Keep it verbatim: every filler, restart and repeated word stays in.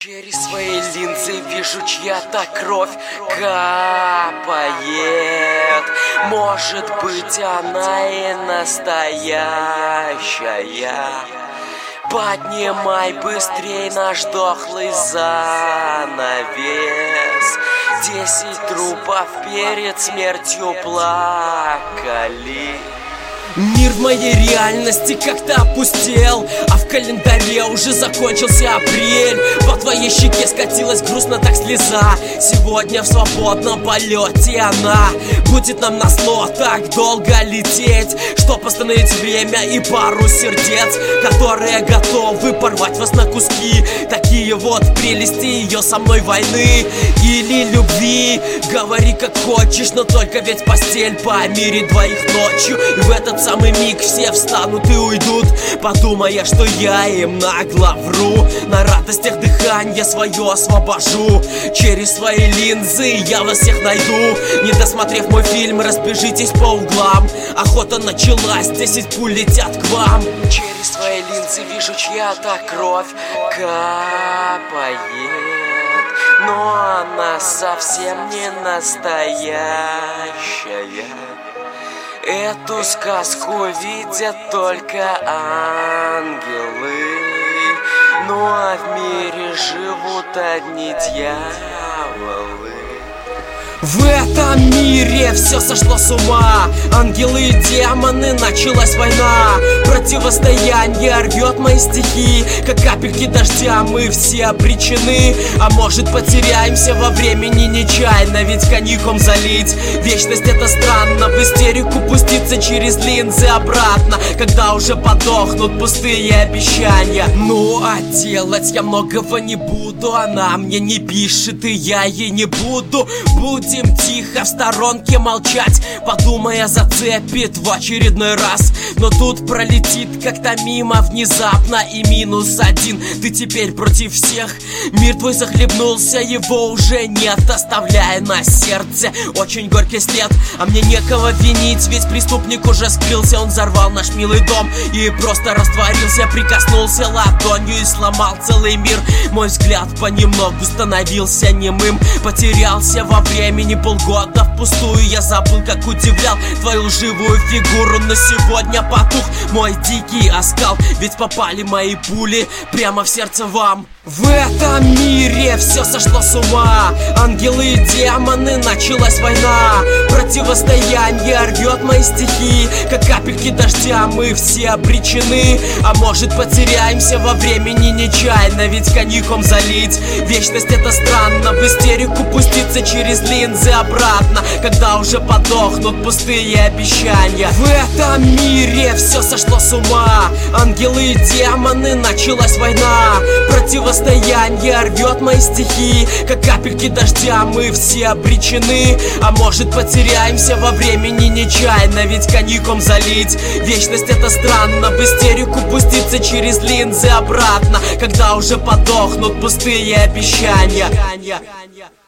Через свои линзы вижу, чья-то кровь капает. Может быть, она и настоящая. Поднимай быстрей наш дохлый занавес. Десять трупов перед смертью плакали. Мир в моей реальности как-то опустел, а в календаре уже закончился апрель. По твоей щеке скатилась грустно так слеза. Сегодня в свободном полете она будет нам назло так долго лететь, чтоб остановить время и пару сердец, которые готовы порвать вас на куски. Такие вот прелести ее со мной войны или любви. Говори как хочешь, но только ведь постель по мире двоих ночью. И в этот самый миг все встанут и уйдут, подумая, что я им нагло вру. На радостях дыхание свое освобожу. Через свои линзы я вас всех найду. Не досмотрев мой фильм, разбежитесь по углам. Охота началась, десять пуль летят к вам. Через свои линзы вижу, чья-то кровь капает, но она совсем не настоящая. Эту сказку видят только ангелы, ну а в мире живут одни дьяволы. В этом мире все сошло с ума. Ангелы и демоны, началась война. Противостояние рвет мои стихи, как капельки дождя мы все обречены. А может потеряемся во времени нечаянно, ведь коньяком залить вечность это странно. В истерику пуститься через линзы обратно, когда уже подохнут пустые обещания. Ну а делать я многого не буду, она мне не пишет и я ей не буду. Будем тихо в сторонке молчать, подумая, зацепит в очередной раз. Но тут пролетит как-то мимо внезапно и минус один. Ты теперь против всех, мир твой захлебнулся, его уже нет, оставляя на сердце очень горький след. А мне некого винить, ведь преступник уже скрылся. Он взорвал наш милый дом и просто растворился. Прикоснулся ладонью и сломал целый мир. Мой взгляд понемногу становился немым, потерялся во времени. Полгода впустую я забыл, как удивлял твою лживую фигуру. Но сегодня потух мой дикий оскал, ведь попали мои пули прямо в сердце вам. В этом мире все сошло с ума. Ангелы и демоны, началась война. Противостояние рвет мои стихи, как капельки дождя мы все обречены. А может потеряемся во времени нечаянно, ведь коньяком залить вечность это странно. В истерику пуститься через линзы обратно, когда уже подохнут пустые обещания. В этом мире все сошло с ума. Ангелы и демоны, началась война. Противостояние рвет мои стихи, как капельки дождя мы все обречены. А может потеряемся во времени нечаянно, ведь коньяком залить вечность это странно. В истерику пуститься через линзы обратно, когда уже подохнут пустые обещания.